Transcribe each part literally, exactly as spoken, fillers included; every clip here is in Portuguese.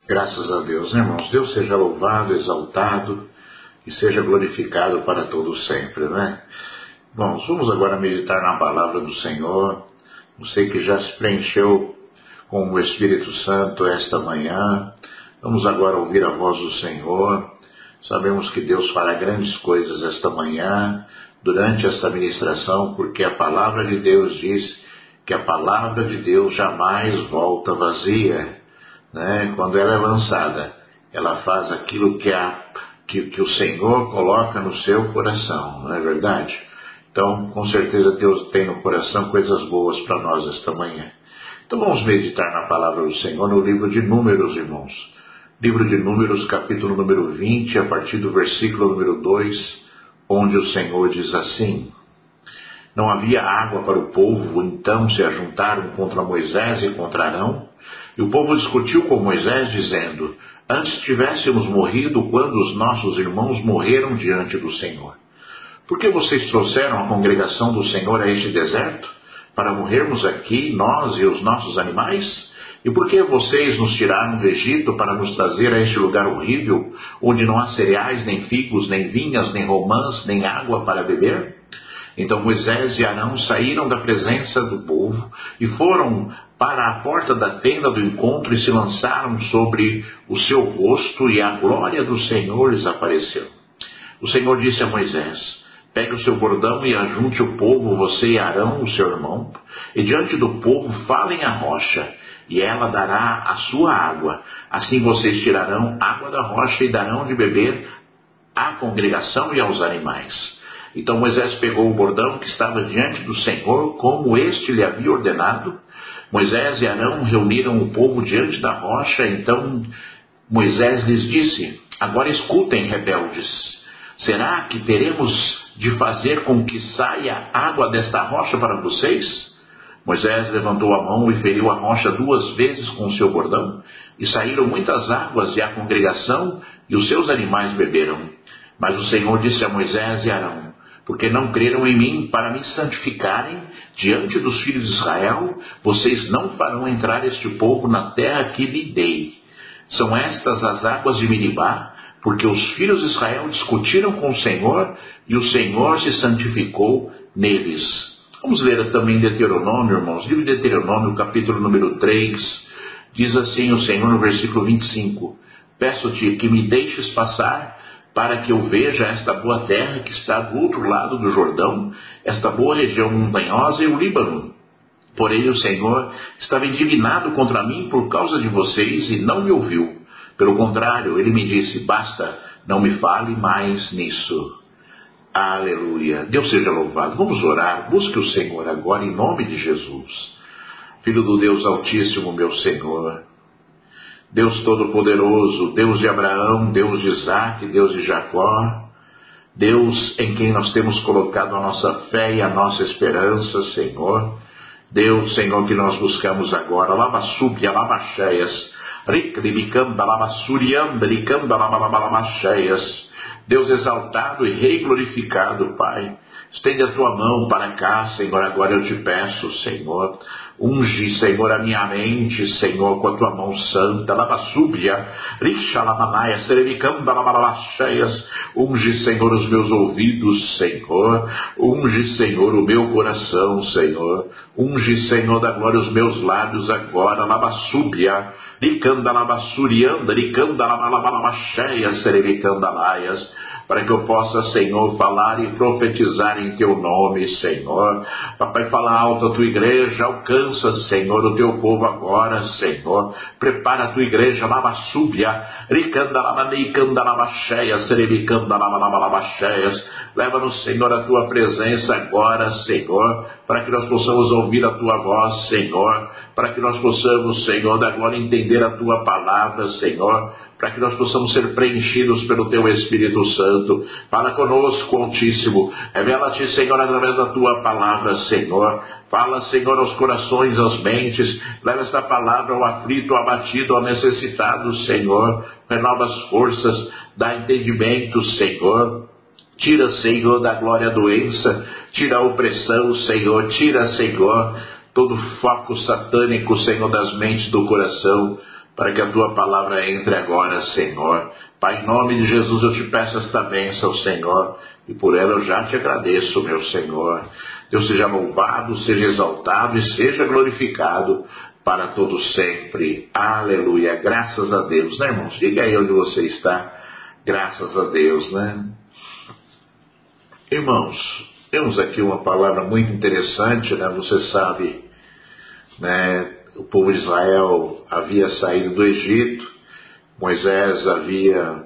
Graças a Deus, né, irmãos? Deus seja louvado, exaltado e seja glorificado para todos sempre, né? Bom, vamos agora meditar na palavra do Senhor. Você que já se preencheu com o Espírito Santo esta manhã, vamos agora ouvir a voz do Senhor. Sabemos que Deus fará grandes coisas esta manhã, durante esta ministração, porque a palavra de Deus diz que a palavra de Deus jamais volta vazia. Né? Quando ela é lançada, ela faz aquilo que, a, que, que o Senhor coloca no seu coração, não é verdade? Então, com certeza Deus tem no coração coisas boas para nós esta manhã. Então vamos meditar na palavra do Senhor no livro de Números, irmãos. Livro de Números, capítulo número vinte, a partir do versículo número dois, onde o Senhor diz assim: Não havia água para o povo, então se ajuntaram contra Moisés e contra Arão. E o povo discutiu com Moisés, dizendo: Antes tivéssemos morrido quando os nossos irmãos morreram diante do Senhor. Por que vocês trouxeram a congregação do Senhor a este deserto? Para morrermos aqui, nós e os nossos animais? E por que vocês nos tiraram do Egito para nos trazer a este lugar horrível, onde não há cereais, nem figos, nem vinhas, nem romãs, nem água para beber? Então Moisés e Arão saíram da presença do povo e foram para a porta da tenda do encontro e se lançaram sobre o seu rosto, e a glória do Senhor lhes apareceu. O Senhor disse a Moisés: Pegue o seu bordão e ajunte o povo, você e Arão, o seu irmão, e diante do povo falem a rocha, e ela dará a sua água. Assim vocês tirarão água da rocha e darão de beber à congregação e aos animais. Então Moisés pegou o bordão que estava diante do Senhor, como este lhe havia ordenado. Moisés e Arão reuniram o povo diante da rocha. Então Moisés lhes disse: Agora escutem, rebeldes. Será que teremos de fazer com que saia água desta rocha para vocês? Moisés levantou a mão e feriu a rocha duas vezes com o seu bordão, e saíram muitas águas, e a congregação e os seus animais beberam. Mas o Senhor disse a Moisés e Arão: Porque não creram em mim para me santificarem diante dos filhos de Israel, vocês não farão entrar este povo na terra que lhe dei. São estas as águas de Meribá, porque os filhos de Israel discutiram com o Senhor, e o Senhor se santificou neles. Vamos ler também Deuteronômio, irmãos. Livro de Deuteronômio, capítulo número três. Diz assim o Senhor no versículo vinte e cinco: Peço-te que me deixes passar, para que eu veja esta boa terra que está do outro lado do Jordão, esta boa região montanhosa e o Líbano. Porém o Senhor estava indignado contra mim por causa de vocês e não me ouviu. Pelo contrário, ele me disse: Basta, não me fale mais nisso. Aleluia. Deus seja louvado. Vamos orar. Busque o Senhor agora em nome de Jesus. Filho do Deus Altíssimo, meu Senhor, Deus Todo-Poderoso, Deus de Abraão, Deus de Isaac, Deus de Jacó, Deus em quem nós temos colocado a nossa fé e a nossa esperança, Senhor. Deus, Senhor, que nós buscamos agora. Lavassúbia, lavacheias, riclibicanda, lavassurianda, ricanda, lavacheias. Deus exaltado e rei glorificado, Pai. Estende a tua mão para cá, Senhor, agora eu te peço, Senhor. Unge, Senhor, a minha mente, Senhor, com a tua mão santa. Lavassúbia, rixa, lavanaia, serevicanda, lavacheias. Unge, Senhor, os meus ouvidos, Senhor. Unge, Senhor, o meu coração, Senhor. Unge, Senhor, da glória os meus lábios agora. Lavassúbia, ricanda, lavassurianda, ricanda, lavacheias, serevicanda, laias. Para que eu possa, Senhor, falar e profetizar em teu nome, Senhor. Papai, fala alto a tua igreja, alcança, Senhor, o teu povo agora, Senhor. Prepara a tua igreja, lavassúbia, ricanda, lavaneicanda, lavacheias, serevicanda, lavacheias. Leva-nos, Senhor, a tua presença agora, Senhor, para que nós possamos ouvir a tua voz, Senhor, para que nós possamos, Senhor, da glória entender a tua palavra, Senhor, para que nós possamos ser preenchidos pelo teu Espírito Santo. Fala conosco, Altíssimo. Revela-te, Senhor, através da tua palavra, Senhor. Fala, Senhor, aos corações, às mentes. Leva esta palavra ao aflito, ao abatido, ao necessitado, Senhor. Renova as forças, dá entendimento, Senhor. Tira, Senhor, da glória a doença. Tira a opressão, Senhor. Tira, Senhor, todo foco satânico, Senhor, das mentes do coração. para que a tua palavra entre agora, Senhor. Pai, em nome de Jesus eu te peço esta bênção, Senhor, e por ela eu já te agradeço, meu Senhor. Deus seja louvado, seja exaltado e seja glorificado para todo sempre. Aleluia. Graças a Deus, né, irmãos? Diga aí onde você está. Graças a Deus, né? Irmãos, temos aqui uma palavra muito interessante, né? Você sabe, né? O povo de Israel havia saído do Egito, Moisés havia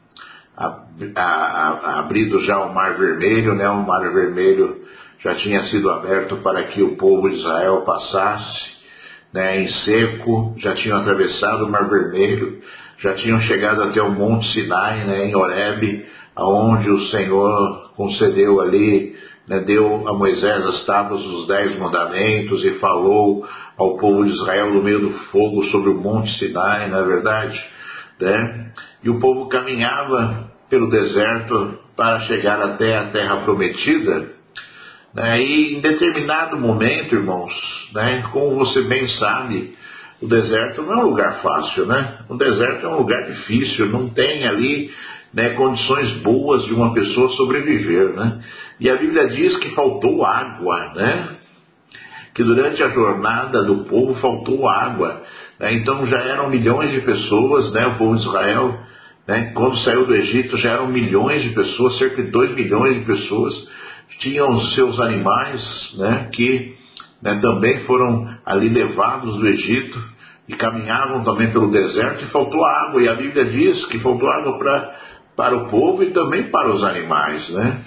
a, a, a, abrido já o Mar Vermelho, né? O Mar Vermelho já tinha sido aberto para que o povo de Israel passasse, né, em seco, já tinham atravessado o Mar Vermelho, já tinham chegado até o Monte Sinai, né, em Horebe, aonde o Senhor concedeu ali, né, deu a Moisés as tábuas dos dez mandamentos e falou ao povo de Israel no meio do fogo sobre o Monte Sinai, não é verdade? Né? E o povo caminhava pelo deserto para chegar até a terra prometida. Né, e em determinado momento, irmãos, né, como você bem sabe, o deserto não é um lugar fácil, né? O deserto é um lugar difícil, não tem ali, né, condições boas de uma pessoa sobreviver, né? E a Bíblia diz que faltou água, né? Que durante a jornada do povo faltou água, né? Então já eram milhões de pessoas, né? O povo de Israel, né, quando saiu do Egito já eram milhões de pessoas, cerca de dois milhões de pessoas. Tinham os seus animais, né, que, né, também foram ali levados do Egito e caminhavam também pelo deserto e faltou água. E a Bíblia diz que faltou água pra, para o povo e também para os animais, né?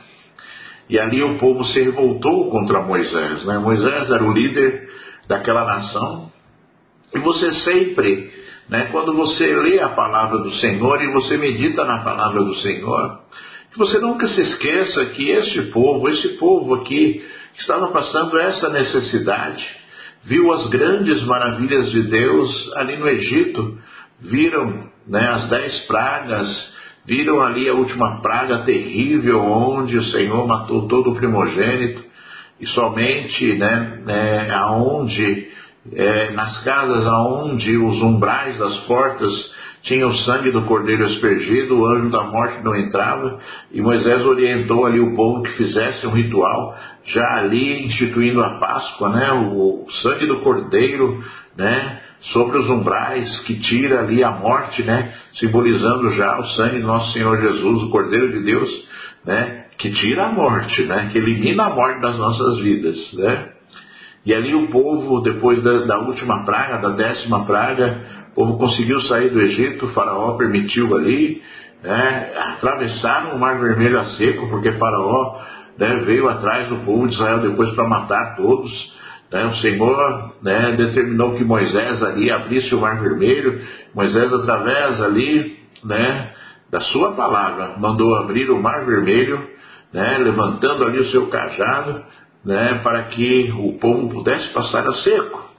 E ali o povo se revoltou contra Moisés, né? Moisés era o líder daquela nação. E você sempre, né, quando você lê a palavra do Senhor e você medita na palavra do Senhor, que você nunca se esqueça que este povo, esse povo aqui, que estava passando essa necessidade, viu as grandes maravilhas de Deus ali no Egito, viram, né, as dez pragas, viram ali a última praga terrível, onde o Senhor matou todo o primogênito, e somente, né, né, aonde, é, nas casas aonde os umbrais das portas tinha o sangue do cordeiro aspergido, o anjo da morte não entrava, e Moisés orientou ali o povo que fizesse um ritual, já ali instituindo a Páscoa, né, o sangue do cordeiro, né, sobre os umbrais, que tira ali a morte, né, simbolizando já o sangue do nosso Senhor Jesus, o Cordeiro de Deus, né, que tira a morte, né, que elimina a morte das nossas vidas, né. E ali o povo, depois da, da última praga, da décima praga, o povo conseguiu sair do Egito, o faraó permitiu ali, né, atravessaram o Mar Vermelho a seco, porque faraó, né, veio atrás do povo de Israel depois para matar todos, né. O Senhor, né, determinou que Moisés ali abrisse o Mar Vermelho. Moisés, através ali, né, da sua palavra, mandou abrir o Mar Vermelho, né, levantando ali o seu cajado, né, para que o povo pudesse passar a seco.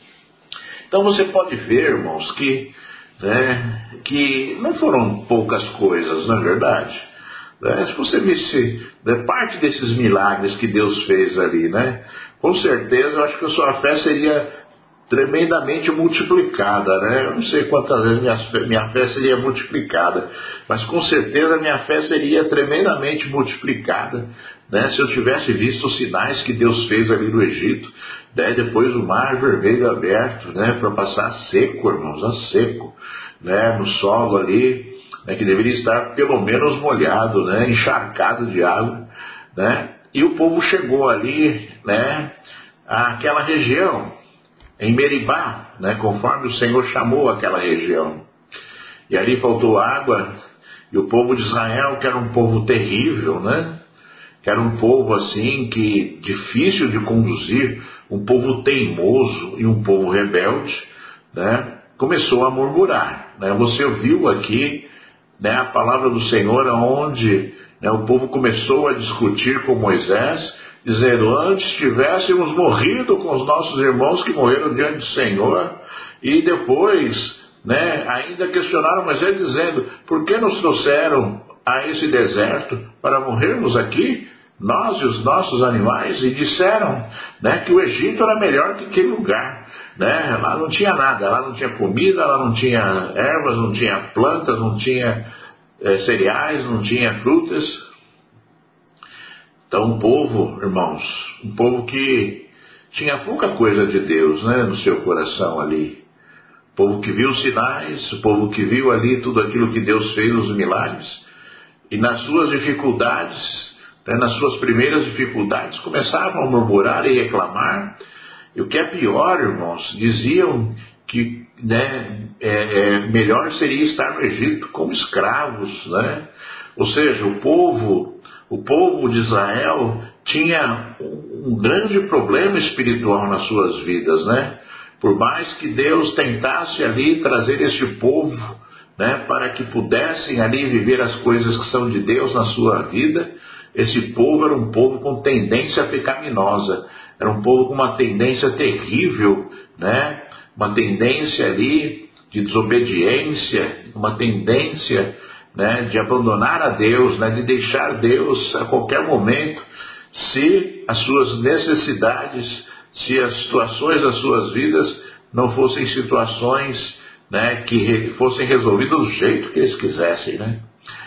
Então você pode ver, irmãos, que, né, que não foram poucas coisas, não é verdade? Né? Se você visse, né, parte desses milagres que Deus fez ali, né, com certeza eu acho que a sua fé seria tremendamente multiplicada, né? Eu não sei quantas vezes minha, minha fé seria multiplicada, mas com certeza minha fé seria tremendamente multiplicada, né, se eu tivesse visto os sinais que Deus fez ali no Egito, né, depois o Mar Vermelho aberto, né, para passar seco, irmãos, a seco, né, no solo ali, né, que deveria estar pelo menos molhado, né, encharcado de água, né, e o povo chegou ali, né, àquela região, em Meribá, né, conforme o Senhor chamou aquela região. E ali faltou água, e o povo de Israel, que era um povo terrível, né, que era um povo assim, que difícil de conduzir, um povo teimoso e um povo rebelde, né, começou a murmurar. Né. Você ouviu aqui, né, a palavra do Senhor, onde, né, o povo começou a discutir com Moisés, dizendo: antes tivéssemos morrido com os nossos irmãos que morreram diante do Senhor, e depois, né, ainda questionaram Moisés dizendo: por que nos trouxeram a esse deserto para morrermos aqui, nós e os nossos animais? E disseram, né, que o Egito era melhor que aquele lugar. né? Lá não tinha nada, lá não tinha comida, lá não tinha ervas, não tinha plantas, não tinha é, cereais, não tinha frutas. Então um povo, irmãos, um povo que tinha pouca coisa de Deus, né, no seu coração ali. O povo que viu os sinais, o povo que viu ali tudo aquilo que Deus fez, os milagres, e nas suas dificuldades, né, nas suas primeiras dificuldades, começavam a murmurar e reclamar. E o que é pior, irmãos, diziam que, né, é, é, melhor seria estar no Egito como escravos, né? Ou seja, o povo, o povo de Israel tinha um, um grande problema espiritual nas suas vidas, né? Por mais que Deus tentasse ali trazer esse povo, né, para que pudessem ali viver as coisas que são de Deus na sua vida, esse povo era um povo com tendência pecaminosa, era um povo com uma tendência terrível, né, uma tendência ali de desobediência, uma tendência, né, de abandonar a Deus, né, de deixar Deus a qualquer momento, se as suas necessidades, se as situações das suas vidas não fossem situações, né, que fossem resolvidas do jeito que eles quisessem, né?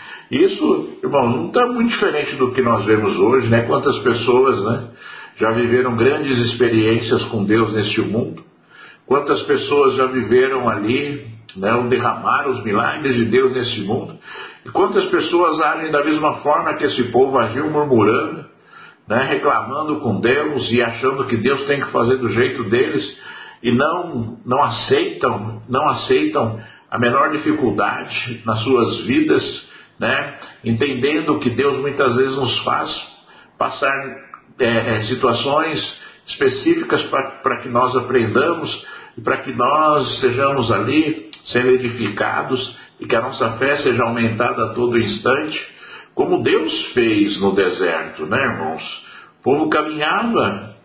Isso, irmão, não está muito diferente do que nós vemos hoje, né? Quantas pessoas, né, já viveram grandes experiências com Deus neste mundo? Quantas pessoas já viveram ali, né, o derramar os milagres de Deus neste mundo? E quantas pessoas agem da mesma forma que esse povo agiu, murmurando, né, reclamando com Deus e achando que Deus tem que fazer do jeito deles, e não, não aceitam, não aceitam a menor dificuldade nas suas vidas, né, entendendo que Deus muitas vezes nos faz passar é, situações específicas para que nós aprendamos e para que nós sejamos ali sendo edificados e que a nossa fé seja aumentada a todo instante, como Deus fez no deserto, né, irmãos? O povo caminhava,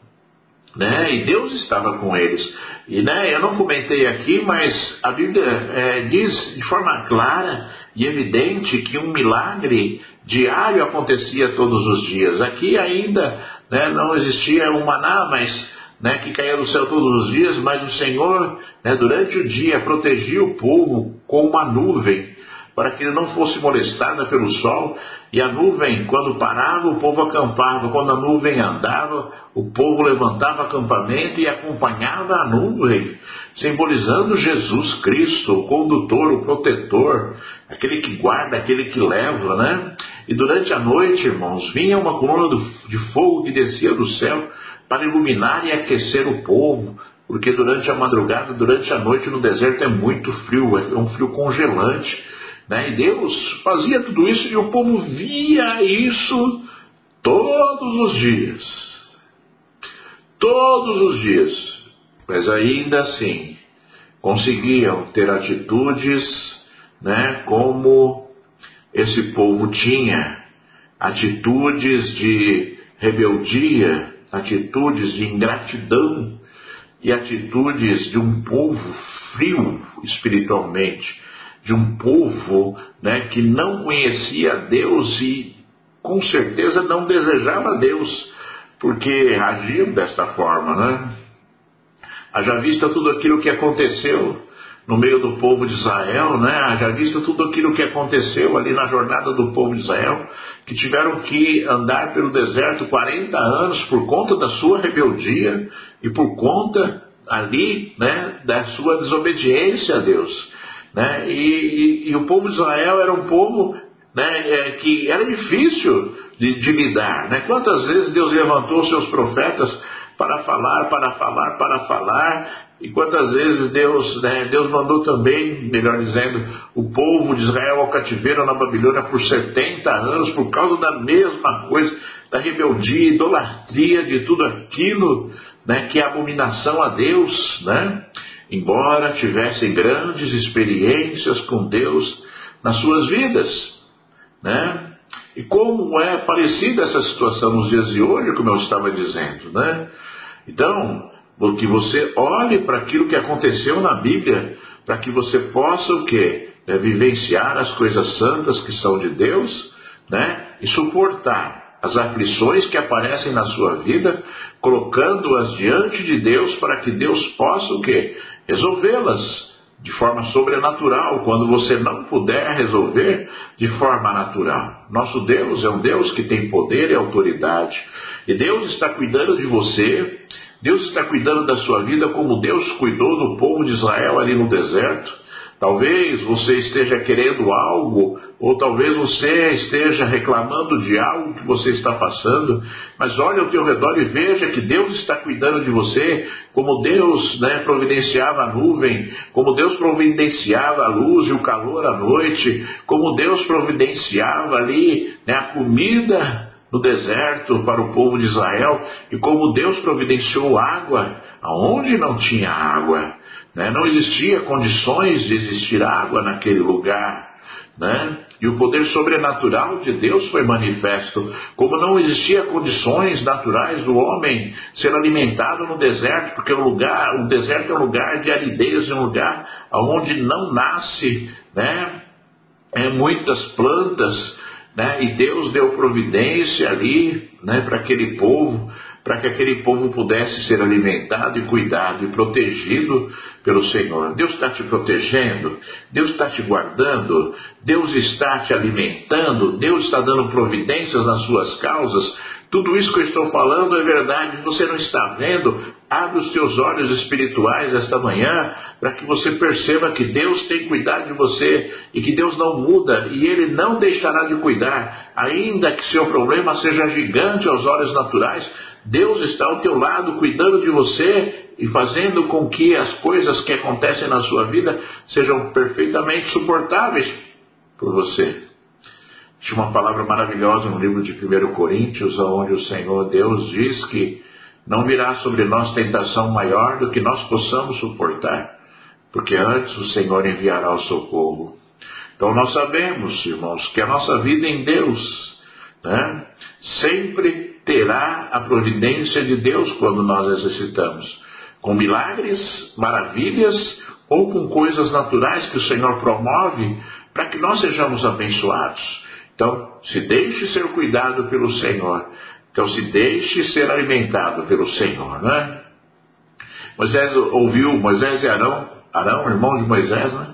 né, e Deus estava com eles. E, né, eu não comentei aqui, mas a Bíblia é, diz de forma clara e evidente que um milagre diário acontecia todos os dias. Aqui ainda, né, não existia um maná, mas, né, que caía do céu todos os dias, mas o Senhor, né, durante o dia protegia o povo com uma nuvem, para que ele não fosse molestado pelo sol, e a nuvem, quando parava, o povo acampava. Quando a nuvem andava, o povo levantava acampamento e acompanhava a nuvem, simbolizando Jesus Cristo, o condutor, o protetor, aquele que guarda, aquele que leva, né? E durante a noite, irmãos, vinha uma coluna de fogo que descia do céu para iluminar e aquecer o povo, porque durante a madrugada, durante a noite no deserto é muito frio, é um frio congelante, né? E Deus fazia tudo isso e o povo via isso todos os dias. Todos os dias. Mas ainda assim, conseguiam ter atitudes, né, como esse povo tinha. Atitudes de rebeldia, atitudes de ingratidão e atitudes de um povo frio espiritualmente, de um povo, né, que não conhecia Deus e com certeza não desejava Deus, porque agiam desta forma, né? Haja vista tudo aquilo que aconteceu no meio do povo de Israel, né? Haja vista tudo aquilo que aconteceu ali na jornada do povo de Israel, que tiveram que andar pelo deserto quarenta anos por conta da sua rebeldia e por conta ali, né, da sua desobediência a Deus, né? E, e, e o povo de Israel era um povo, né, é, que era difícil de, de lidar, né? Quantas vezes Deus levantou seus profetas para falar, para falar, para falar, e quantas vezes Deus, né, Deus mandou também, melhor dizendo, o povo de Israel ao cativeiro na Babilônia por setenta anos, por causa da mesma coisa, da rebeldia, idolatria, de tudo aquilo, né, que é abominação a Deus, né? Embora tivessem grandes experiências com Deus nas suas vidas, né? E como é parecida essa situação nos dias de hoje, como eu estava dizendo, né? Então, que você olhe para aquilo que aconteceu na Bíblia, para que você possa o quê? É, vivenciar as coisas santas que são de Deus, né? E suportar as aflições que aparecem na sua vida, colocando-as diante de Deus para que Deus possa o quê? Resolvê-las de forma sobrenatural, quando você não puder resolver de forma natural. Nosso Deus é um Deus que tem poder e autoridade. E Deus está cuidando de você, Deus está cuidando da sua vida como Deus cuidou do povo de Israel ali no deserto. Talvez você esteja querendo algo, ou talvez você esteja reclamando de algo que você está passando, mas olhe ao teu redor e veja que Deus está cuidando de você, como Deus, né, providenciava a nuvem, como Deus providenciava a luz e o calor à noite, como Deus providenciava ali, né, a comida no deserto para o povo de Israel, e como Deus providenciou água aonde não tinha água. Né? Não existia condições de existir água naquele lugar, né? E o poder sobrenatural de Deus foi manifesto, como não existia condições naturais do homem ser alimentado no deserto, porque o, lugar, o deserto é um lugar de aridez, é um lugar onde não nasce, né, é, muitas plantas, né? E Deus deu providência ali, né, para aquele povo, para que aquele povo pudesse ser alimentado e cuidado e protegido pelo Senhor. Deus está te protegendo, Deus está te guardando, Deus está te alimentando, Deus está dando providências nas suas causas. Tudo isso que eu estou falando é verdade. Você não está vendo? Abre os teus olhos espirituais esta manhã para que você perceba que Deus tem cuidado de você e que Deus não muda e Ele não deixará de cuidar. Ainda que seu problema seja gigante aos olhos naturais, Deus está ao teu lado cuidando de você e fazendo com que as coisas que acontecem na sua vida sejam perfeitamente suportáveis por você. Tinha uma palavra maravilhosa no livro de primeira Coríntios, onde o Senhor Deus diz que não virá sobre nós tentação maior do que nós possamos suportar, porque antes o Senhor enviará o socorro. Então nós sabemos, irmãos, que a nossa vida em Deus, né, sempre terá a providência de Deus quando nós necessitamos, com milagres, maravilhas ou com coisas naturais que o Senhor promove para que nós sejamos abençoados. Então, se deixe ser cuidado pelo Senhor. Então, se deixe ser alimentado pelo Senhor, né? Moisés ouviu, Moisés e Arão, Arão, irmão de Moisés, né?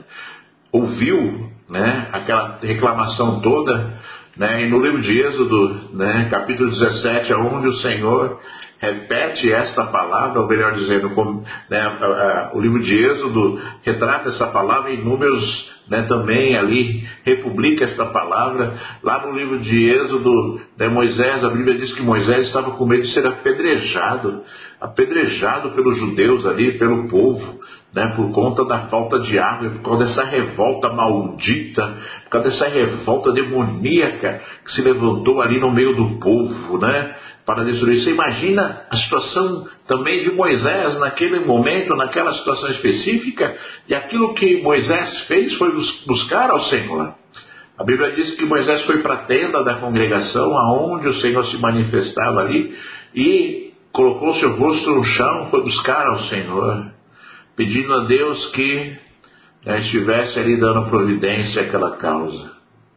Ouviu, né, aquela reclamação toda, né? E no livro de Êxodo, né, capítulo dezessete, onde o Senhor repete esta palavra, ou melhor dizendo, como, né, a, a, o livro de Êxodo retrata essa palavra, em Números, né, também ali republica esta palavra. Lá no livro de Êxodo, né, Moisés, a Bíblia diz que Moisés estava com medo de ser apedrejado, apedrejado pelos judeus ali, pelo povo, né, por conta da falta de água, por causa dessa revolta maldita, por causa dessa revolta demoníaca que se levantou ali no meio do povo, né, para destruir. Você imagina a situação também de Moisés naquele momento, naquela situação específica, e aquilo que Moisés fez foi buscar ao Senhor. A Bíblia diz que Moisés foi para a tenda da congregação, aonde o Senhor se manifestava ali, e colocou seu rosto no chão, foi buscar ao Senhor, pedindo a Deus que, né, estivesse ali dando providência àquela causa.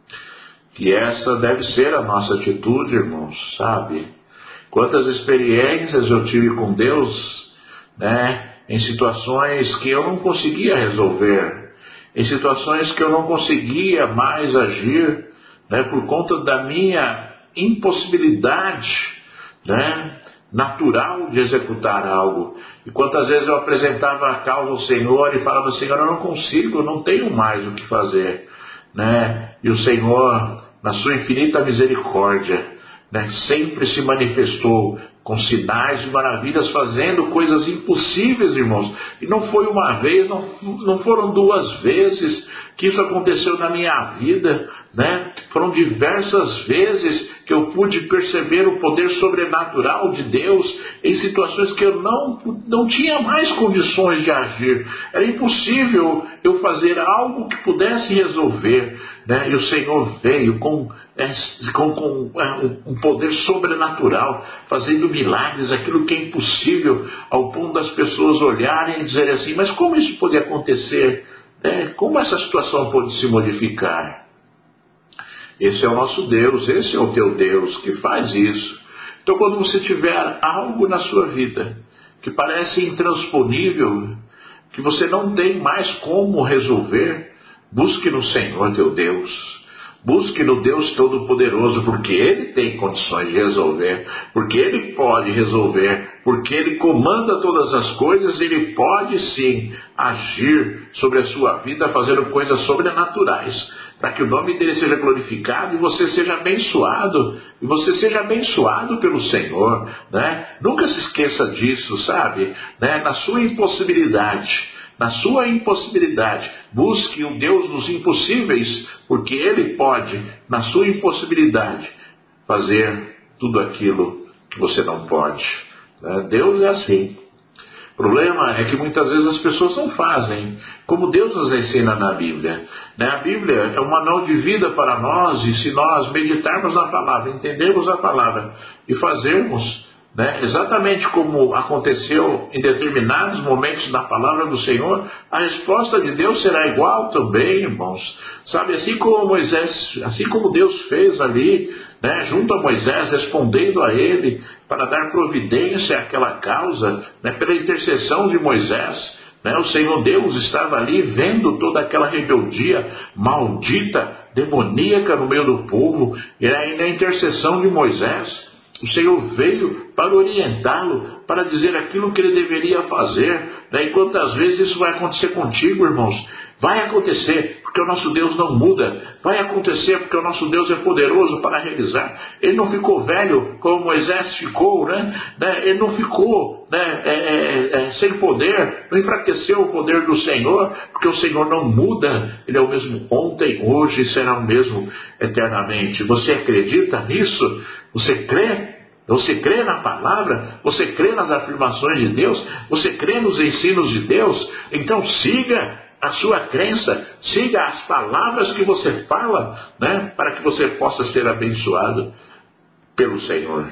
Que essa deve ser a nossa atitude, irmãos, sabe? Quantas experiências eu tive com Deus, né, em situações que eu não conseguia resolver, em situações que eu não conseguia mais agir, né, por conta da minha impossibilidade, né, natural de executar algo. E quantas vezes eu apresentava a causa ao Senhor e falava: Senhor, eu não consigo, eu não tenho mais o que fazer, né? E o Senhor, na sua infinita misericórdia, né, sempre se manifestou com sinais e maravilhas, fazendo coisas impossíveis, irmãos. E não foi uma vez, não, não foram duas vezes que isso aconteceu na minha vida, né? Foram diversas vezes que eu pude perceber o poder sobrenatural de Deus em situações que eu não, não tinha mais condições de agir. Era impossível eu fazer algo que pudesse resolver, né? E o Senhor veio com, é, com, com é, um poder sobrenatural, fazendo milagres, aquilo que é impossível, ao ponto das pessoas olharem e dizerem assim: mas como isso pode acontecer? É, como essa situação pode se modificar? Esse é o nosso Deus, esse é o teu Deus que faz isso. Então, quando você tiver algo na sua vida que parece intransponível, que você não tem mais como resolver, busque no Senhor teu Deus. Busque no Deus Todo-Poderoso, porque Ele tem condições de resolver, porque Ele pode resolver, porque Ele comanda todas as coisas, Ele pode sim agir sobre a sua vida, fazendo coisas sobrenaturais, para que o nome dEle seja glorificado e você seja abençoado, e você seja abençoado pelo Senhor, né? Nunca se esqueça disso, sabe? Né? Na sua impossibilidade, na sua impossibilidade, busque o Deus dos impossíveis, porque Ele pode, na sua impossibilidade, fazer tudo aquilo que você não pode. Deus é assim. O problema é que muitas vezes as pessoas não fazem como Deus nos ensina na Bíblia. A Bíblia é um manual de vida para nós, e se nós meditarmos na palavra, entendermos a palavra e fazermos, né, exatamente como aconteceu em determinados momentos da palavra do Senhor, a resposta de Deus será igual também, irmãos. Sabe, assim como Moisés, assim como Deus fez ali, né, junto a Moisés, respondendo a ele para dar providência àquela causa, né, pela intercessão de Moisés, né, o Senhor Deus estava ali vendo toda aquela rebeldia maldita, demoníaca no meio do povo, e aí na intercessão de Moisés, o Senhor veio para orientá-lo, para dizer aquilo que ele deveria fazer. Né? E quantas vezes isso vai acontecer contigo, irmãos? Vai acontecer, porque o nosso Deus não muda. Vai acontecer, porque o nosso Deus é poderoso para realizar. Ele não ficou velho como Moisés ficou, né? Ele não ficou né, é, é, é, sem poder, não enfraqueceu o poder do Senhor, porque o Senhor não muda. Ele é o mesmo ontem, hoje e será o mesmo eternamente. Você acredita nisso? Você crê? Você crê na palavra? Você crê nas afirmações de Deus? Você crê nos ensinos de Deus? Então siga a sua crença, siga as palavras que você fala, né, para que você possa ser abençoado pelo Senhor.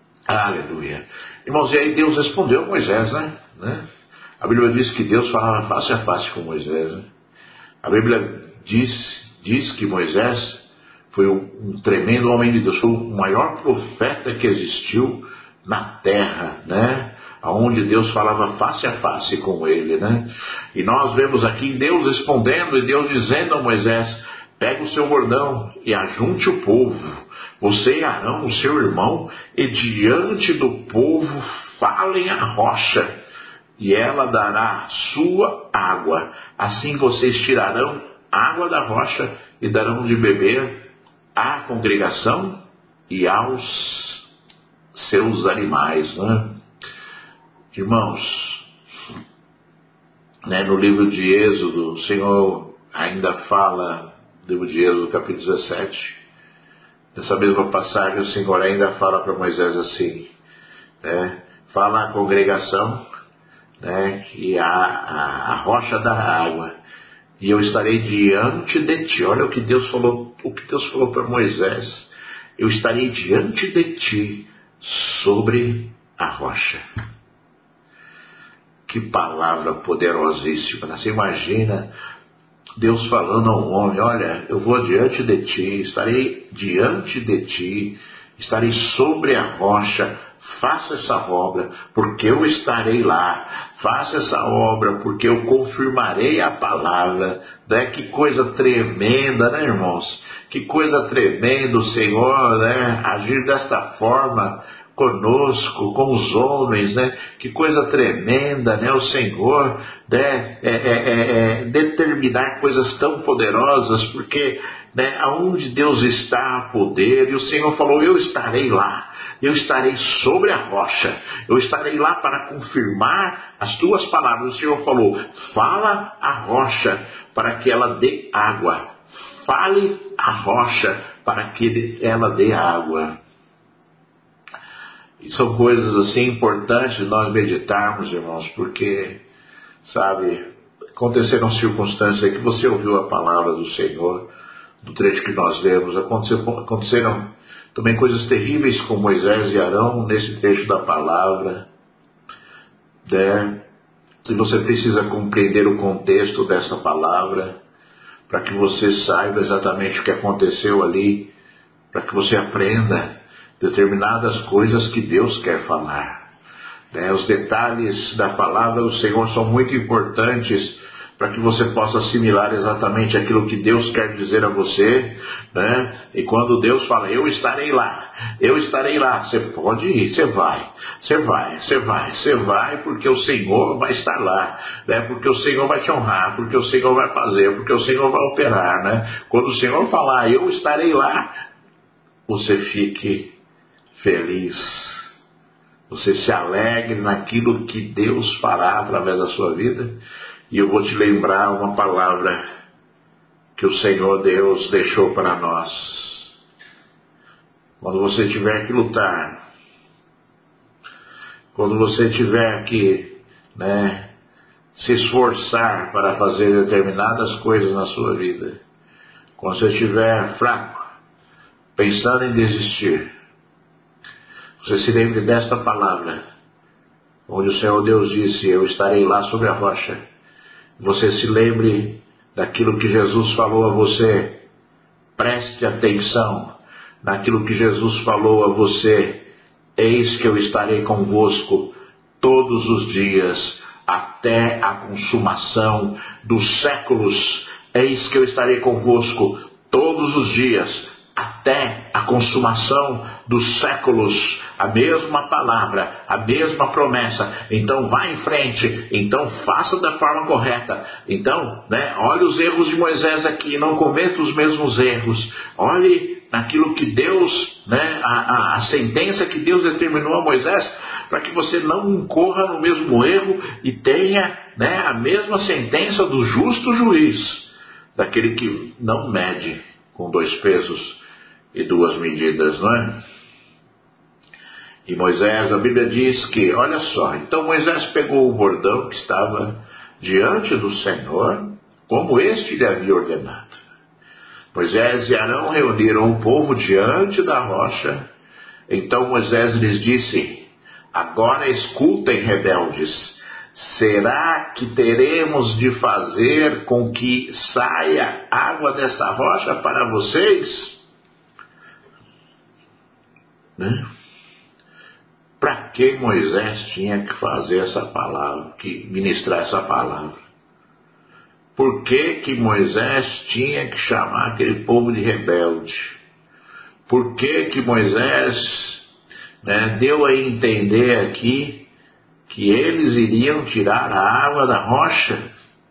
Aleluia. Irmãos, e aí Deus respondeu a Moisés, né? né? A Bíblia diz que Deus falava face a face com Moisés. Né? A Bíblia diz, diz que Moisés foi um, um tremendo homem de Deus, foi o maior profeta que existiu na terra, né? Onde Deus falava face a face com ele, né? E nós vemos aqui Deus respondendo e Deus dizendo a Moisés: pega o seu bordão e ajunte o povo, você e Arão, o seu irmão, e diante do povo falem a rocha, e ela dará sua água. Assim vocês tirarão água da rocha e darão de beber à congregação e aos seus animais, né? Irmãos, né, no livro de Êxodo, o Senhor ainda fala, no livro de Êxodo, capítulo dezessete, nessa mesma passagem, o Senhor ainda fala para Moisés assim, né, fala à congregação, né, que a, a, a rocha da água, e eu estarei diante de ti. Olha o que Deus falou, o que Deus falou para Moisés: eu estarei diante de ti sobre a rocha. Que palavra poderosíssima. Você imagina Deus falando ao homem: olha, eu vou diante de ti, estarei diante de ti, estarei sobre a rocha, faça essa obra, porque eu estarei lá, faça essa obra, porque eu confirmarei a palavra, né? Que coisa tremenda, né, irmãos? Que coisa tremenda o Senhor, né, agir desta forma conosco, com os homens, né? Que coisa tremenda, né? O Senhor, né? é, é, é, é, determinar coisas tão poderosas, porque, né, aonde Deus está há poder, e o Senhor falou: eu estarei lá, eu estarei sobre a rocha, eu estarei lá para confirmar as tuas palavras. O Senhor falou: fala a rocha para que ela dê água, fale a rocha para que ela dê água. E são coisas assim importantes de nós meditarmos, irmãos, porque, sabe, aconteceram circunstâncias que você ouviu a palavra do Senhor, do trecho que nós lemos, aconteceram, aconteceram também coisas terríveis com Moisés e Arão nesse trecho da palavra, né? E você precisa compreender o contexto dessa palavra, para que você saiba exatamente o que aconteceu ali para que você aprenda determinadas coisas que Deus quer falar. Né? Os detalhes da palavra do Senhor são muito importantes para que você possa assimilar exatamente aquilo que Deus quer dizer a você, né? E quando Deus fala, eu estarei lá, eu estarei lá, você pode ir, você vai, você vai, você vai, você vai, porque o Senhor vai estar lá, né? Porque o Senhor vai te honrar, porque o Senhor vai fazer, porque o Senhor vai operar, né? Quando o Senhor falar, eu estarei lá, você fique feliz, você se alegre naquilo que Deus fará através da sua vida. E eu vou te lembrar uma palavra que o Senhor Deus deixou para nós. Quando você tiver que lutar, quando você tiver que, né, se esforçar para fazer determinadas coisas na sua vida, quando você estiver fraco, pensando em desistir, você se lembre desta palavra, onde o Senhor Deus disse, eu estarei lá sobre a rocha. Você se lembre daquilo que Jesus falou a você. Preste atenção naquilo que Jesus falou a você. Eis que eu estarei convosco todos os dias, até a consumação dos séculos. Eis que eu estarei convosco todos os dias, até a consumação dos séculos. A mesma palavra, a mesma promessa. Então vá em frente, então faça da forma correta. Então, né, olhe os erros de Moisés aqui, não cometa os mesmos erros. Olhe naquilo que Deus, né, a, a, a sentença que Deus determinou a Moisés, para que você não incorra no mesmo erro e tenha, né, a mesma sentença do justo juiz, daquele que não mede com dois pesos e duas medidas, não é? E Moisés, a Bíblia diz que, olha só, então Moisés pegou o bordão que estava diante do Senhor, como este lhe havia ordenado. Moisés e Arão reuniram o povo diante da rocha. Então Moisés lhes disse, agora escutem, rebeldes, será que teremos de fazer com que saia água dessa rocha para vocês? Né? Para que Moisés tinha que fazer essa palavra, que ministrar essa palavra? Por que que Moisés tinha que chamar aquele povo de rebelde? Por que que Moisés, né, deu a entender aqui que eles iriam tirar a água da rocha?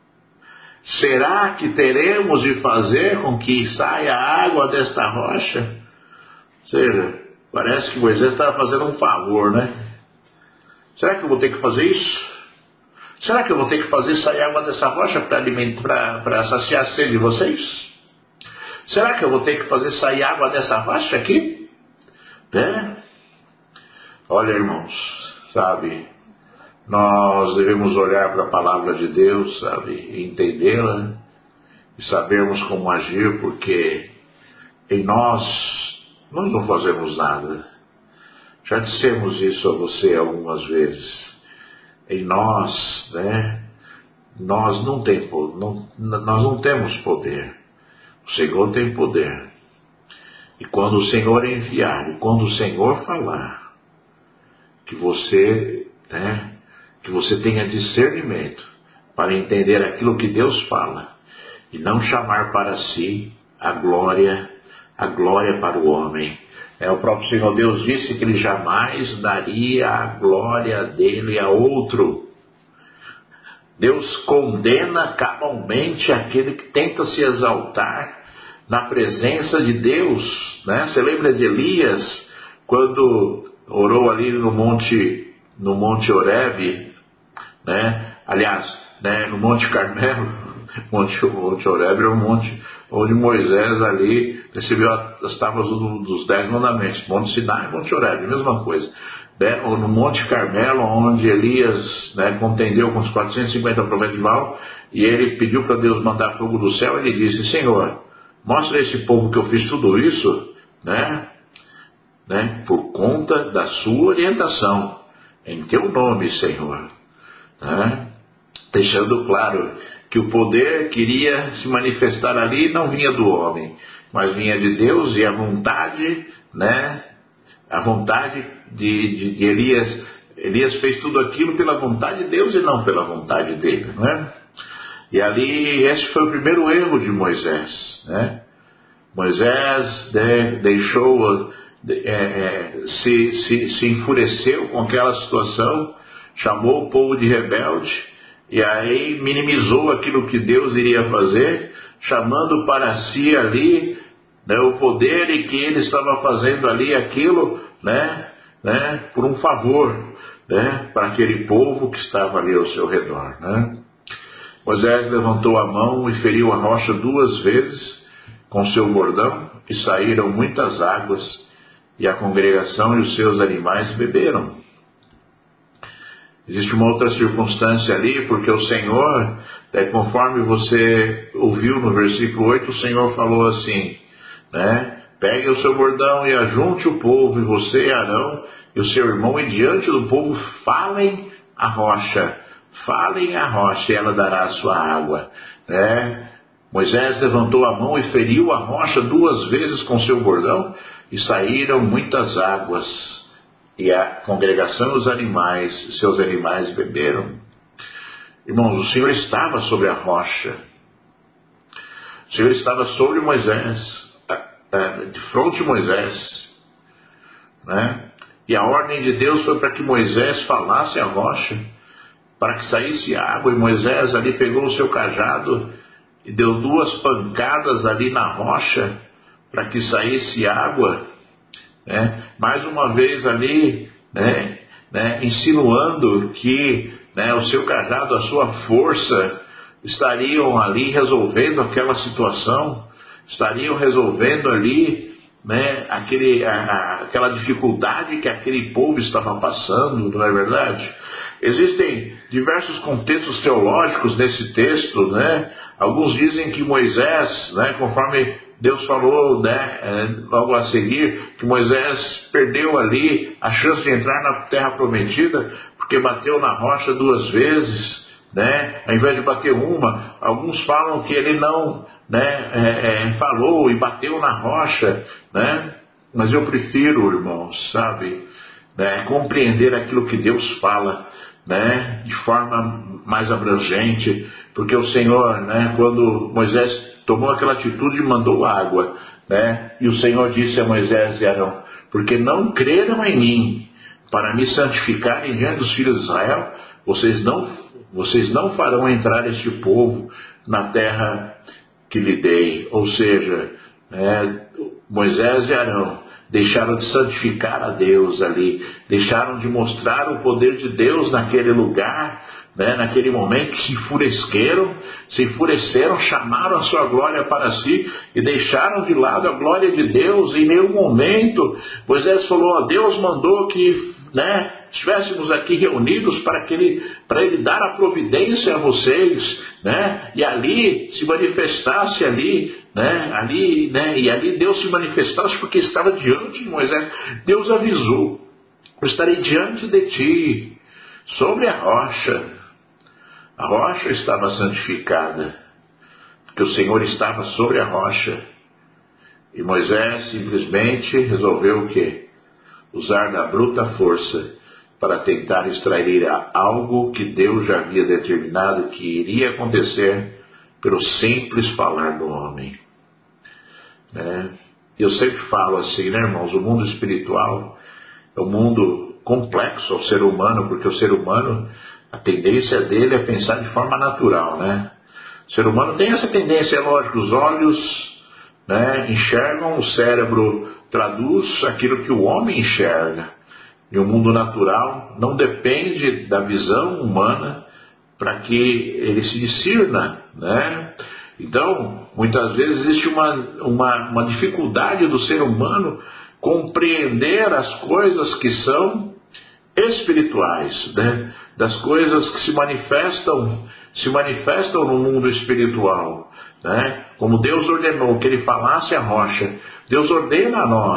Será que teremos de fazer com que saia a água desta rocha? Ou seja, parece que Moisés estava fazendo um favor, né? Será que eu vou ter que fazer isso? Será que eu vou ter que fazer sair água dessa rocha para saciar a sede de vocês? Será que eu vou ter que fazer sair água dessa rocha aqui? Né? Olha, irmãos, sabe, nós devemos olhar para a palavra de Deus, sabe, e entendê-la e sabermos como agir, porque em nós, nós não fazemos nada. Já dissemos isso a você algumas vezes. Em nós, né, nós não, tem, não, nós não temos poder. O Senhor tem poder. E quando o Senhor enviar, e quando o Senhor falar, que você, né, que você tenha discernimento para entender aquilo que Deus fala e não chamar para si a glória, a glória para o homem. É, o próprio Senhor Deus disse que Ele jamais daria a glória dele a outro. Deus condena cabalmente aquele que tenta se exaltar na presença de Deus, né? Você lembra de Elias, quando orou ali no monte, no monte Horebe, né? Aliás, né, no Monte Carmelo, monte, monte Horebe é um monte onde Moisés ali recebeu as tábuas dos dez mandamentos. Monte Sinai e Monte Horebe, mesma coisa. Né? Ou no Monte Carmelo, onde Elias, né, contendeu com os quatrocentos e cinquenta profetas de Baal, e ele pediu para Deus mandar fogo do céu. Ele disse, Senhor, mostra a esse povo que eu fiz tudo isso, né, né, por conta da sua orientação, em teu nome, Senhor. Né? Deixando claro que o poder queria se manifestar ali não vinha do homem, mas vinha de Deus, e a vontade, né, a vontade de, de, de Elias, Elias fez tudo aquilo pela vontade de Deus e não pela vontade dele, né? E ali, esse foi o primeiro erro de Moisés, né? Moisés né, deixou, é, é, se, se, se enfureceu com aquela situação, chamou o povo de rebelde, e aí minimizou aquilo que Deus iria fazer, chamando para si ali, né, o poder, e que ele estava fazendo ali aquilo, né, né, por um favor, né, para aquele povo que estava ali ao seu redor, né? Moisés levantou a mão e feriu a rocha duas vezes com seu bordão, e saíram muitas águas, e a congregação e os seus animais beberam. Existe uma outra circunstância ali, porque o Senhor, é, conforme você ouviu no versículo oito, o Senhor falou assim, né? Pegue o seu bordão e ajunte o povo, e você, Arão, e o seu irmão, e diante do povo falem a rocha, falem a rocha, e ela dará a sua água, né? Moisés levantou a mão e feriu a rocha duas vezes com seu bordão, e saíram muitas águas, e a congregação e os animais, seus animais beberam. Irmãos, o Senhor estava sobre a rocha, o Senhor estava sobre Moisés, de frente de Moisés, né? E a ordem de Deus foi para que Moisés falasse a rocha, para que saísse água, e Moisés ali pegou o seu cajado e deu duas pancadas ali na rocha, para que saísse água, né? Mais uma vez ali, né, né, insinuando que, né, o seu cajado, a sua força, estariam ali resolvendo aquela situação, estariam resolvendo ali, né, aquele, a, a, aquela dificuldade que aquele povo estava passando, não é verdade? Existem diversos contextos teológicos nesse texto, né? Alguns dizem que Moisés, né, conforme Deus falou, né, logo a seguir, que Moisés perdeu ali a chance de entrar na terra prometida, porque bateu na rocha duas vezes, né, ao invés de bater uma. Alguns falam que ele não, né, é, é, falou e bateu na rocha, né? Mas eu prefiro, irmãos, sabe, né, compreender aquilo que Deus fala, né, de forma mais abrangente, porque o Senhor, né, quando Moisés tomou aquela atitude, mandou água, né, e o Senhor disse a Moisés e Arão, porque não creram em mim, para me santificarem diante dos filhos de Israel, vocês não, vocês não farão entrar este povo na terra que lhe dei. Ou seja, né, Moisés e Arão deixaram de santificar a Deus ali, deixaram de mostrar o poder de Deus naquele lugar, né, naquele momento, se enfureceram, se enfureceram, chamaram a sua glória para si e deixaram de lado a glória de Deus. Em nenhum momento Moisés falou, ó, Deus mandou que, né, estivéssemos aqui reunidos para que ele, para ele dar a providência a vocês, né, e ali se manifestasse ali, né, ali, né, e ali Deus se manifestasse, porque estava diante de Moisés. Deus avisou, eu estarei diante de ti, sobre a rocha. A rocha estava santificada, porque o Senhor estava sobre a rocha, e Moisés simplesmente resolveu o quê? Usar da bruta força para tentar extrair algo que Deus já havia determinado que iria acontecer pelo simples falar do homem, né? Eu sempre falo assim, né, irmãos, o mundo espiritual é um mundo complexo ao ser humano, porque o ser humano, a tendência dele é pensar de forma natural, né? O ser humano tem essa tendência, é lógico, os olhos, né, enxergam, o cérebro traduz aquilo que o homem enxerga. E o mundo natural não depende da visão humana para que ele se discirna, né? Então, muitas vezes existe uma, uma, uma dificuldade do ser humano compreender as coisas que são espirituais, né? Das coisas que se manifestam, se manifestam no mundo espiritual, né? Como Deus ordenou que ele falasse a rocha, Deus ordena a nós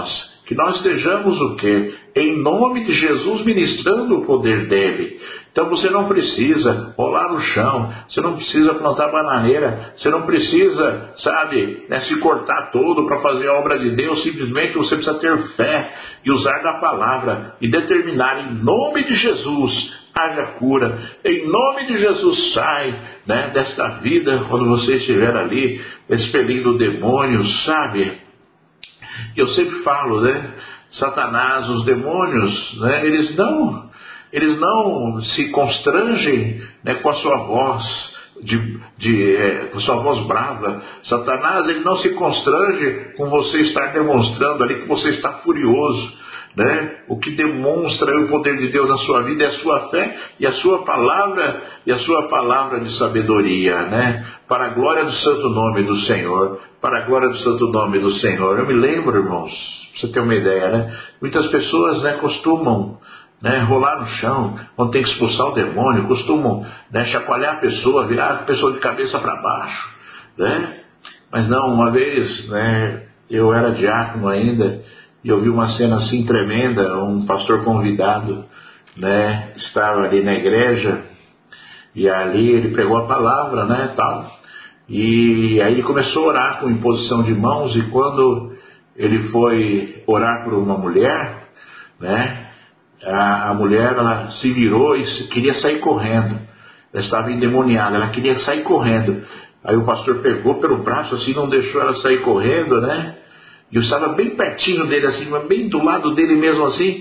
Que nós estejamos o quê? Em nome de Jesus, ministrando o poder dele. Então você não precisa rolar no chão, você não precisa plantar bananeira, você não precisa, sabe, né, se cortar todo para fazer a obra de Deus. Simplesmente você precisa ter fé e usar da palavra e determinar em nome de Jesus, haja cura. Em nome de Jesus, sai, né, desta vida quando você estiver ali expelindo demônios, sabe? Eu sempre falo, né, Satanás, os demônios, né, eles não... Eles não se constrangem, né, com a sua voz, de, de, é, com a sua voz brava. Satanás, ele não se constrange com você estar demonstrando ali que você está furioso. Né? O que demonstra o poder de Deus na sua vida é a sua fé e a sua palavra, e a sua palavra de sabedoria, né? Para a glória do santo nome do Senhor. Para a glória do santo nome do Senhor. Eu me lembro, irmãos, para você ter uma ideia, né? Muitas pessoas, né, costumam... Né, rolar no chão, quando tem que expulsar o demônio, costumam, né, chacoalhar a pessoa, virar a pessoa de cabeça para baixo, né? Mas não, uma vez, né, eu era diácono ainda, e eu vi uma cena assim tremenda. Um pastor convidado, né, estava ali na igreja, e ali ele pregou a palavra, né, tal, e aí ele começou a orar com imposição de mãos, e quando ele foi orar por uma mulher, né, A, a mulher, ela se virou e queria sair correndo. Ela estava endemoniada, ela queria sair correndo. Aí o pastor pegou pelo braço assim, não deixou ela sair correndo, né? E eu estava bem pertinho dele assim, bem do lado dele mesmo assim.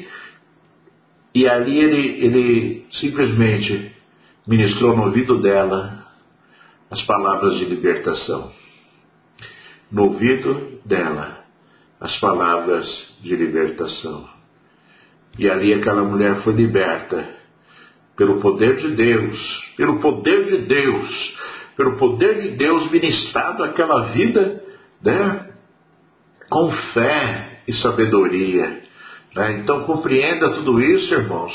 E ali ele, ele simplesmente ministrou no ouvido dela as palavras de libertação. No ouvido dela, as palavras de libertação. E ali aquela mulher foi liberta pelo poder de Deus, pelo poder de Deus, pelo poder de Deus ministrado àquela vida, né, com fé e sabedoria. Né? Então compreenda tudo isso, irmãos.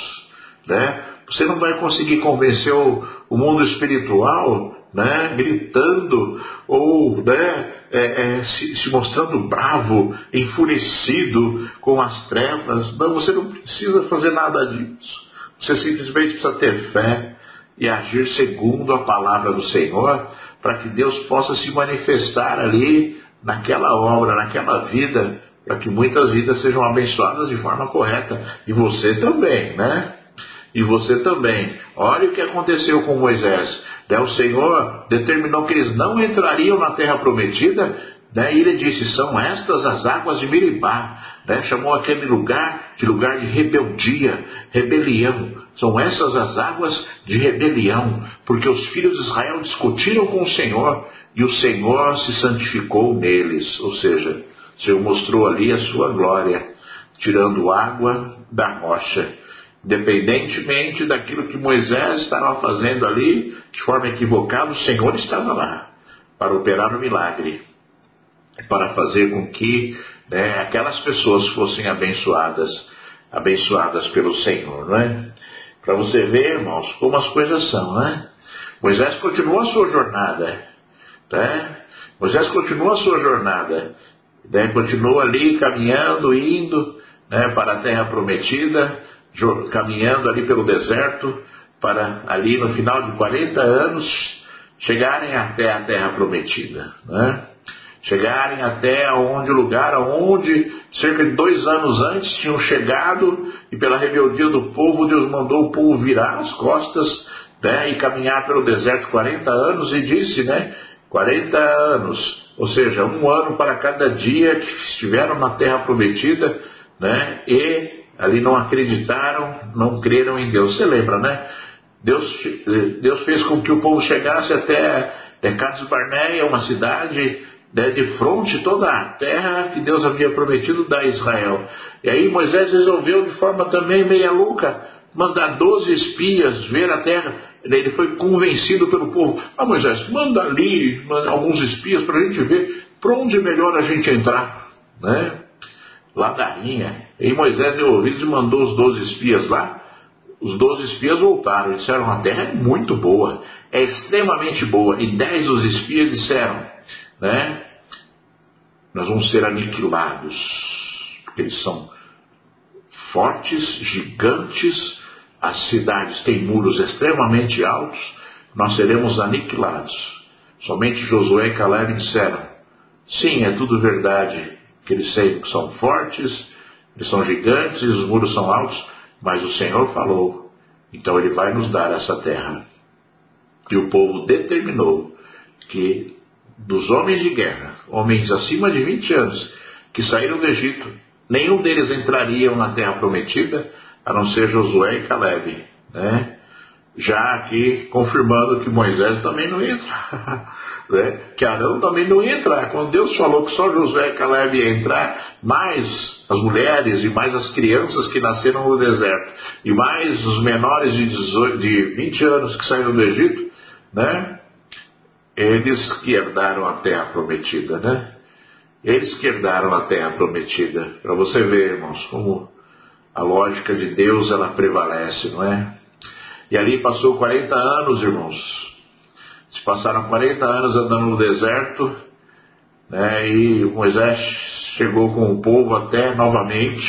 Né? Você não vai conseguir convencer o, o mundo espiritual, né, gritando ou, né, é, é, se, se mostrando bravo, enfurecido com as trevas. Não, você não precisa fazer nada disso. Você simplesmente precisa ter fé e agir segundo a palavra do Senhor, para que Deus possa se manifestar ali naquela obra, naquela vida, para que muitas vidas sejam abençoadas de forma correta. E você também, né? E você também. Olha o que aconteceu com Moisés. Né? O Senhor determinou que eles não entrariam na terra prometida, né? E ele disse, são estas as águas de Meribá. Né? Chamou aquele lugar de lugar de rebeldia, rebelião. São essas as águas de rebelião, porque os filhos de Israel discutiram com o Senhor, e o Senhor se santificou neles. Ou seja, o Senhor mostrou ali a sua glória, tirando água da rocha. Independentemente daquilo que Moisés estava fazendo ali, de forma equivocada, o Senhor estava lá para operar o milagre, para fazer com que, né, aquelas pessoas fossem abençoadas, abençoadas pelo Senhor, não é? Para você ver, irmãos, como as coisas são, né? Moisés continuou a sua jornada, né? Moisés continuou a sua jornada, né? Continuou ali caminhando, indo, né, para a terra prometida, caminhando ali pelo deserto, para ali no final de quarenta anos chegarem até a terra prometida, né? Chegarem até onde, o lugar onde cerca de dois anos antes tinham chegado, e pela rebeldia do povo Deus mandou o povo virar as costas, né, e caminhar pelo deserto quarenta anos, e disse, né, quarenta anos, ou seja, um ano para cada dia que estiveram na terra prometida, né, e ali não acreditaram, não creram em Deus. Você lembra, né? Deus, Deus fez com que o povo chegasse até é, Cades Barneia, uma cidade, né, de fronte toda a terra que Deus havia prometido dar a Israel. E aí Moisés resolveu, de forma também meia louca, mandar doze espias ver a terra. Ele foi convencido pelo povo. Ah, Moisés, manda ali manda alguns espias para a gente ver para onde é melhor a gente entrar, né? Ladainha. E Moisés deu ouvidos e mandou os doze espias lá. Os doze espias voltaram e disseram, a terra é muito boa, é extremamente boa. E dez dos espias disseram, né, nós vamos ser aniquilados, porque porque eles são fortes, gigantes, as cidades têm muros extremamente altos, nós seremos aniquilados. Somente Josué e Caleb disseram: sim, é tudo verdade, que eles são fortes, eles são gigantes, os muros são altos, mas o Senhor falou, então Ele vai nos dar essa terra. E o povo determinou que dos homens de guerra, homens acima de vinte anos, que saíram do Egito, nenhum deles entrariam na terra prometida, a não ser Josué e Caleb, né? Já aqui confirmando que Moisés também não ia entrar, né? Que Arão também não ia entrar. Quando Deus falou que só Josué e Caleb ia entrar, mais as mulheres e mais as crianças que nasceram no deserto, e mais os menores de, dezoito, de vinte anos que saíram do Egito, né? Eles que herdaram a terra prometida, né? Eles que herdaram a terra prometida. Para você ver, irmãos, como a lógica de Deus ela prevalece, não é? E ali passou quarenta anos, irmãos. Se passaram quarenta anos andando no deserto, né? E Moisés chegou com o povo até novamente,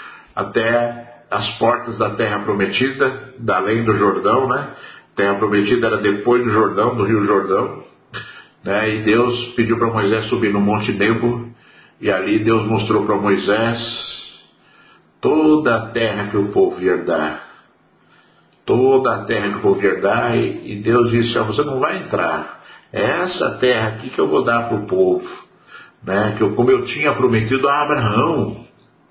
até as portas da terra prometida, da além do Jordão, né? A terra prometida era depois do Jordão, do rio Jordão, né? E Deus pediu para Moisés subir no Monte Nebo, e ali Deus mostrou para Moisés toda a terra que o povo ia herdar. Toda a terra que o povo ia herdar, e, e Deus disse: você não vai entrar, é essa terra aqui que eu vou dar para o povo, né? Que eu, como eu tinha prometido a Abraão,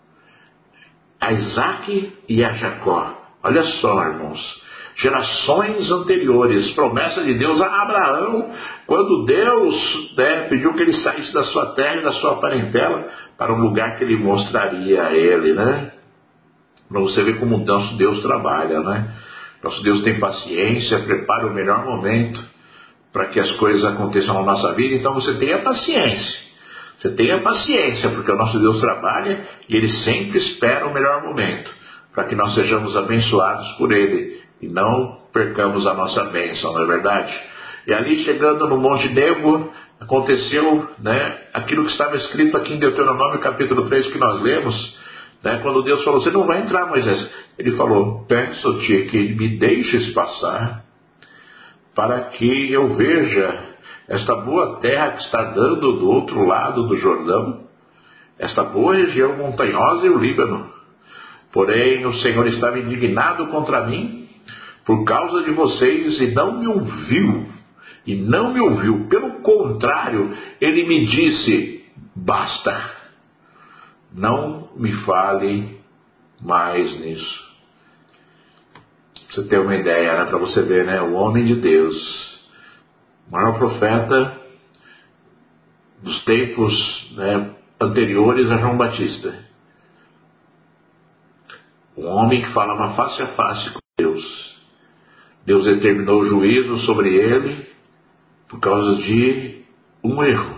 a Isaac e a Jacó. Olha só, irmãos, gerações anteriores, promessa de Deus a Abraão, quando Deus, né, pediu que ele saísse da sua terra e da sua parentela para um lugar que ele mostraria a ele, né? Para você ver como o nosso Deus trabalha, né? Nosso Deus tem paciência, prepara o melhor momento para que as coisas aconteçam na nossa vida. Então você tenha paciência, você tenha paciência, porque o nosso Deus trabalha e Ele sempre espera o melhor momento para que nós sejamos abençoados por Ele e não percamos a nossa bênção, não é verdade? E ali, chegando no Monte Nebo, aconteceu, né, aquilo que estava escrito aqui em Deuteronômio capítulo três, que nós lemos, né, quando Deus falou: você não vai entrar, Moisés. Ele falou: peço-te que me deixes passar, para que eu veja esta boa terra que está dando do outro lado do Jordão, esta boa região montanhosa e o Líbano. Porém o Senhor estava indignado contra mim por causa de vocês e não me ouviu, e não me ouviu. Pelo contrário, Ele me disse: basta, não me fale mais nisso. Pra você ter uma ideia, né? Para você ver, né? O homem de Deus, o maior profeta dos tempos, né, anteriores a João Batista, um homem que falava face a face com Deus. Deus determinou o juízo sobre ele por causa de um erro.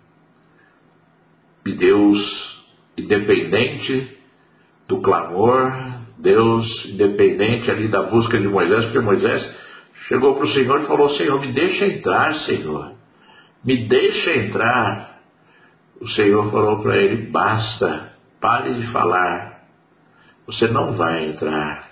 E Deus, independente do clamor, Deus, independente ali da busca de Moisés, porque Moisés chegou para o Senhor e falou: Senhor, me deixa entrar, Senhor, me deixa entrar. O Senhor falou para ele: basta, pare de falar, você não vai entrar.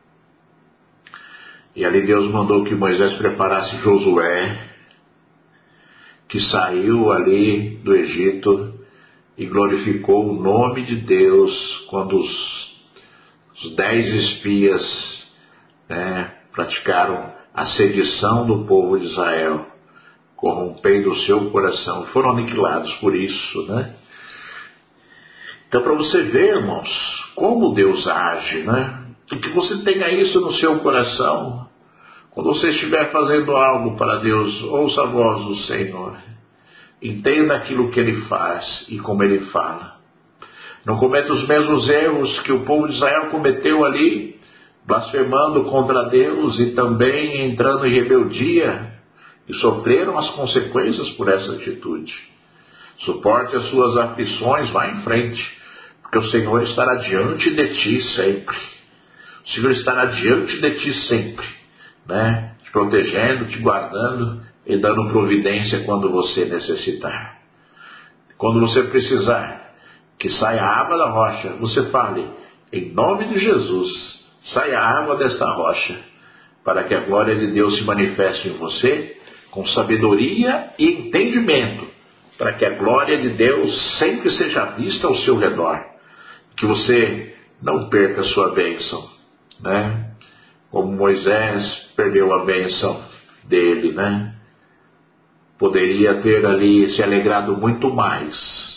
E ali Deus mandou que Moisés preparasse Josué, que saiu ali do Egito e glorificou o nome de Deus quando os, os dez espias, né, praticaram a sedição do povo de Israel, corrompendo o seu coração, foram aniquilados por isso, né? Então, para você ver, irmãos, como Deus age, né? E que você tenha isso no seu coração. Quando você estiver fazendo algo para Deus, ouça a voz do Senhor. Entenda aquilo que Ele faz e como Ele fala. Não cometa os mesmos erros que o povo de Israel cometeu ali, blasfemando contra Deus e também entrando em rebeldia, e sofreram as consequências por essa atitude. Suporte as suas aflições, vá em frente, porque o Senhor estará diante de ti sempre. O Senhor estará diante de ti sempre, né? Te protegendo, te guardando e dando providência quando você necessitar. Quando você precisar, que saia a água da rocha. Você fale, em nome de Jesus, saia a água desta rocha, para que a glória de Deus se manifeste em você, com sabedoria e entendimento, para que a glória de Deus sempre seja vista ao seu redor, que você não perca a sua bênção, né? Como Moisés perdeu a bênção dele, né? Poderia ter ali se alegrado muito mais,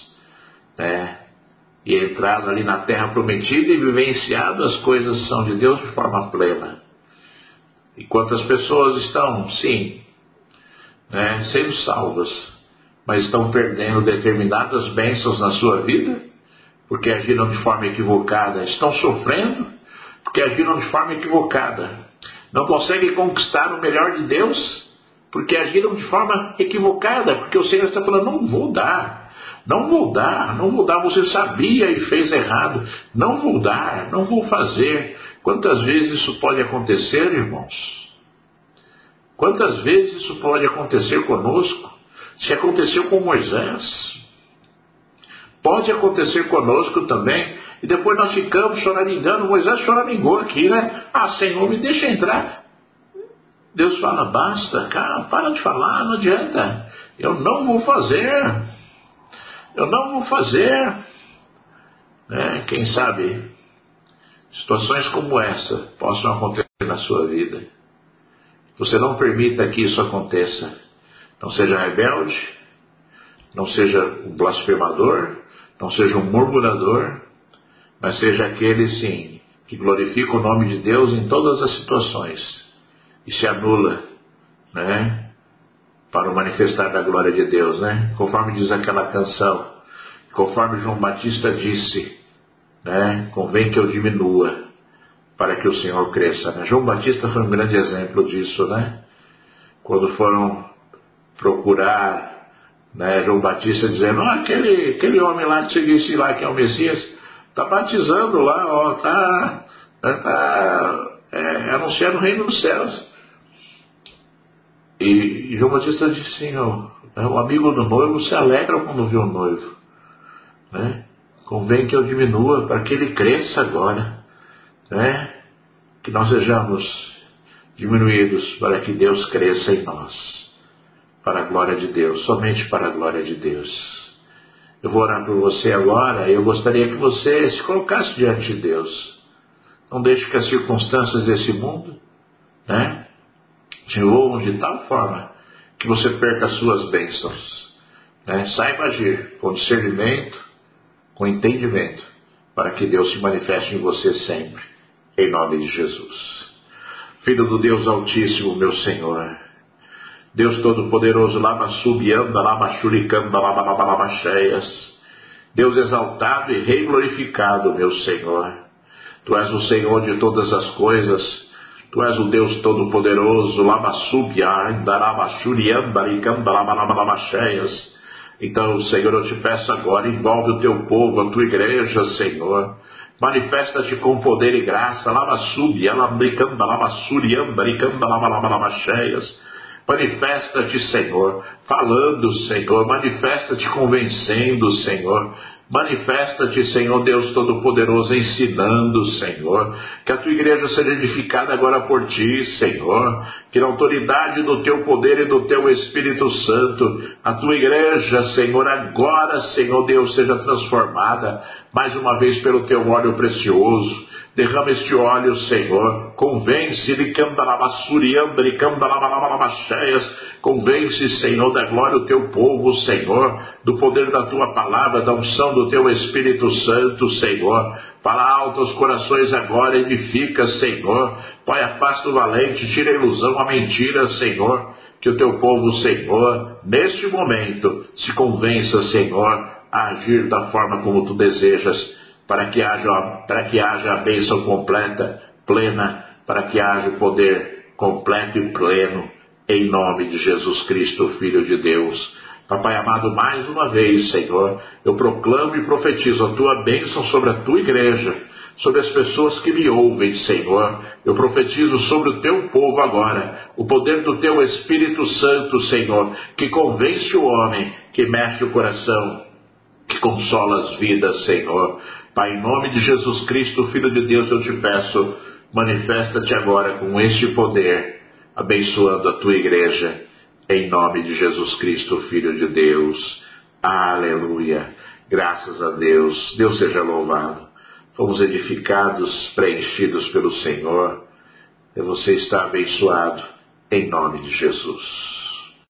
né? E entrado ali na terra prometida e vivenciado as coisas que são de Deus de forma plena. E quantas pessoas estão, sim, né, sendo salvas, mas estão perdendo determinadas bênçãos na sua vida, porque agiram de forma equivocada, estão sofrendo, porque agiram de forma equivocada, não conseguem conquistar o melhor de Deus, porque agiram de forma equivocada, porque o Senhor está falando, não vou dar, não vou dar, não vou dar, você sabia e fez errado, não vou dar, não vou fazer. Quantas vezes isso pode acontecer, irmãos? Quantas vezes isso pode acontecer conosco? Se aconteceu com Moisés, pode acontecer conosco também, e depois nós ficamos choramingando. Moisés choramingou aqui, né? Ah, Senhor, me deixa entrar. Deus fala, basta, cara, para de falar, não adianta. Eu não vou fazer. Eu não vou fazer. Né? Quem sabe situações como essa possam acontecer na sua vida. Você não permita que isso aconteça. Não seja rebelde, não seja um blasfemador, não seja um murmurador, mas seja aquele, sim, que glorifica o nome de Deus em todas as situações e se anula, né, para o manifestar da glória de Deus, né? Conforme diz aquela canção, conforme João Batista disse, né, convém que eu diminua para que o Senhor cresça, né? João Batista foi um grande exemplo disso, né? Quando foram procurar, né, João Batista dizendo, ah, aquele, aquele homem lá que você disse lá que é o Messias, está batizando lá, ó, está tá, é, anunciando o reino dos céus. E, e João Batista disse assim, ó, o amigo do noivo se alegra quando vê o noivo, né? Convém que eu diminua para que ele cresça agora, né? Que nós sejamos diminuídos para que Deus cresça em nós, para a glória de Deus, somente para a glória de Deus. Eu vou orar por você agora e eu gostaria que você se colocasse diante de Deus. Não deixe que as circunstâncias desse mundo, né, te envolvam de tal forma que você perca as suas bênçãos, né? Saiba agir com discernimento, com entendimento, para que Deus se manifeste em você sempre, em nome de Jesus. Filho do Deus Altíssimo, meu Senhor, Deus Todo-Poderoso, lava subianda, lava churicanda, lava lava lava cheias, Deus exaltado e rei glorificado, meu Senhor. Tu és o Senhor de todas as coisas, Tu és o Deus Todo-Poderoso, lava subianda, lava churianda, licanda, lava lava lava cheias. Então, Senhor, eu te peço agora, envolve o teu povo, a tua igreja, Senhor. Manifesta-te com poder e graça, lava subianda, lava surianda, licanda, lava lava lava cheias. Manifesta-te, Senhor, falando, Senhor, manifesta-te convencendo, Senhor, manifesta-te, Senhor Deus Todo-Poderoso, ensinando, Senhor, que a tua igreja seja edificada agora por ti, Senhor, que na autoridade do teu poder e do teu Espírito Santo, a tua igreja, Senhor, agora, Senhor Deus, seja transformada, mais uma vez pelo teu óleo precioso. Derrama este óleo, Senhor, convence, convence, Senhor, da glória do teu povo, Senhor, do poder da tua palavra, da unção do teu Espírito Santo, Senhor. Fala alto aos corações agora, edifica, Senhor. Pai, afasta o valente, tira a ilusão, a mentira, Senhor. Que o teu povo, Senhor, neste momento, se convença, Senhor, a agir da forma como tu desejas, para que haja, para que haja a bênção completa, plena, para que haja o poder completo e pleno, em nome de Jesus Cristo, Filho de Deus. Papai amado, mais uma vez, Senhor, eu proclamo e profetizo a tua bênção sobre a tua igreja, sobre as pessoas que me ouvem, Senhor. Eu profetizo sobre o teu povo agora, o poder do teu Espírito Santo, Senhor, que convence o homem, que mexe o coração, que consola as vidas, Senhor. Pai, em nome de Jesus Cristo, Filho de Deus, eu te peço, manifesta-te agora com este poder, abençoando a tua igreja, em nome de Jesus Cristo, Filho de Deus. Aleluia. Graças a Deus. Deus seja louvado. Fomos edificados, preenchidos pelo Senhor. E você está abençoado, em nome de Jesus.